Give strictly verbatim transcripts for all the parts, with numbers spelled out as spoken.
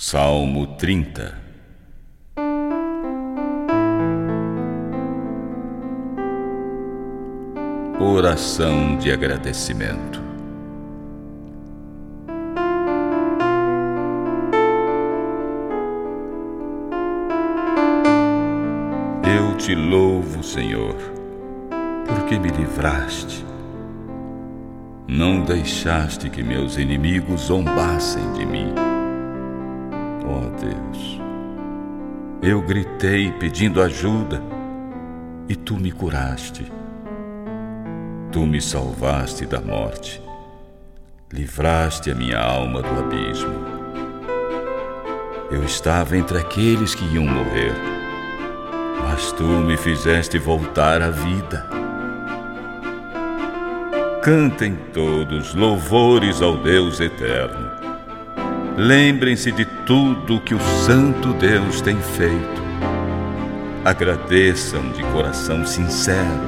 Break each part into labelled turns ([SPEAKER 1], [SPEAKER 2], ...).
[SPEAKER 1] Salmo trinta. Oração de agradecimento. Eu te louvo, Senhor, porque me livraste. Não deixaste que meus inimigos zombassem de mim. Ó Deus, eu gritei pedindo ajuda e tu me curaste. Tu me salvaste da morte, livraste a minha alma do abismo. Eu estava entre aqueles que iam morrer, mas tu me fizeste voltar à vida. Cantem todos louvores ao Deus eterno. Lembrem-se de tudo que o Santo Deus tem feito. Agradeçam de coração sincero.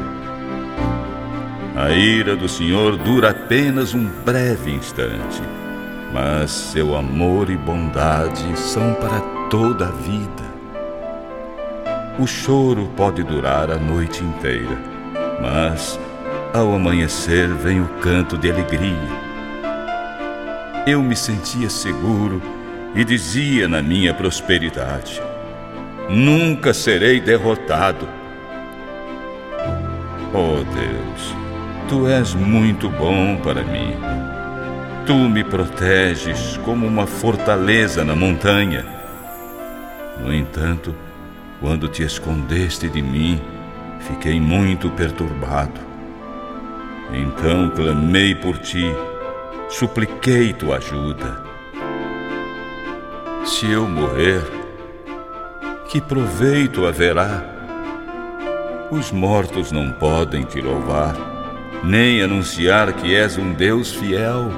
[SPEAKER 1] A ira do Senhor dura apenas um breve instante, mas seu amor e bondade são para toda a vida. O choro pode durar a noite inteira, mas ao amanhecer vem o canto de alegria. Eu me sentia seguro e dizia na minha prosperidade: nunca serei derrotado. Oh Deus, tu és muito bom para mim. Tu me proteges como uma fortaleza na montanha. No entanto, quando te escondeste de mim, fiquei muito perturbado. Então clamei por ti, supliquei tua ajuda. Se eu morrer, que proveito haverá? Os mortos não podem te louvar, nem anunciar que és um Deus fiel.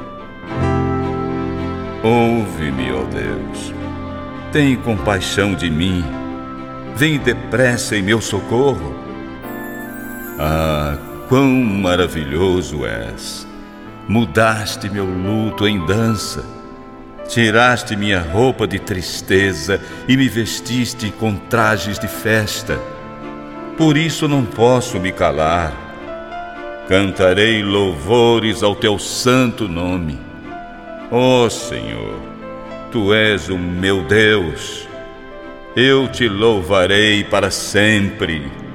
[SPEAKER 1] Ouve-me, ó Deus, tem compaixão de mim, vem depressa em meu socorro. Ah, quão maravilhoso és! Mudaste meu luto em dança, tiraste minha roupa de tristeza e me vestiste com trajes de festa. Por isso não posso me calar. Cantarei louvores ao teu santo nome. Ó Senhor, tu és o meu Deus. Eu te louvarei para sempre.